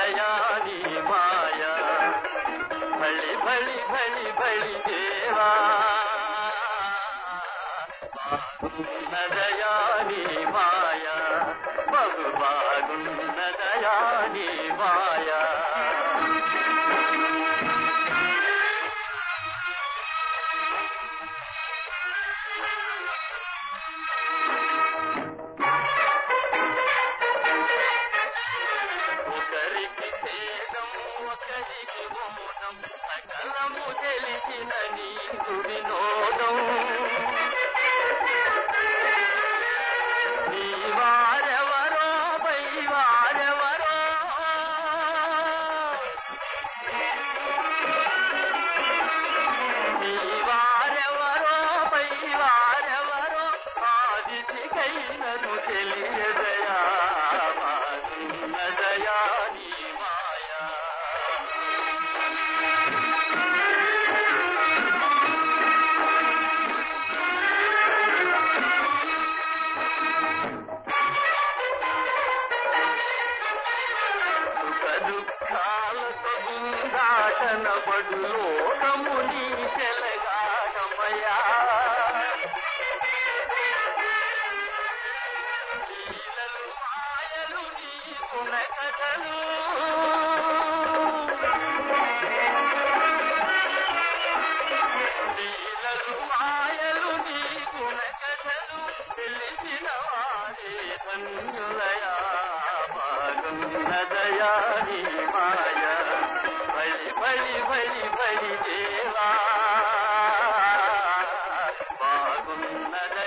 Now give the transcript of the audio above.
బాగున్నదయా నీ మాయ బళి బళి బళి బళి దేవా బాగున్నదయా నీ మాయ బహు బాగున్నదయా నీ మాయ ఒకరికి భేదం ఒకరికి మోదం సకలము తెలిసిన నీ వినోదం నీ వారెవరో పై వారెవరో నీ వారెవరో పై వారెవరో ఆదితికైనను తెలియదయా బాగున్నదయా నీ మాయ దుఃఖాలతో గుండాటన బడు లోకము నీ చెలగాటమయా లీలలు మాయలు నీ గుణకథలు లీలలు మాయలు నీ గుణకథలు తెలిసిన వారే ధన్యులయా బాగున్నదయా నీ మాయ బలి బలి బలి బలి దేవా బాగున్నదయా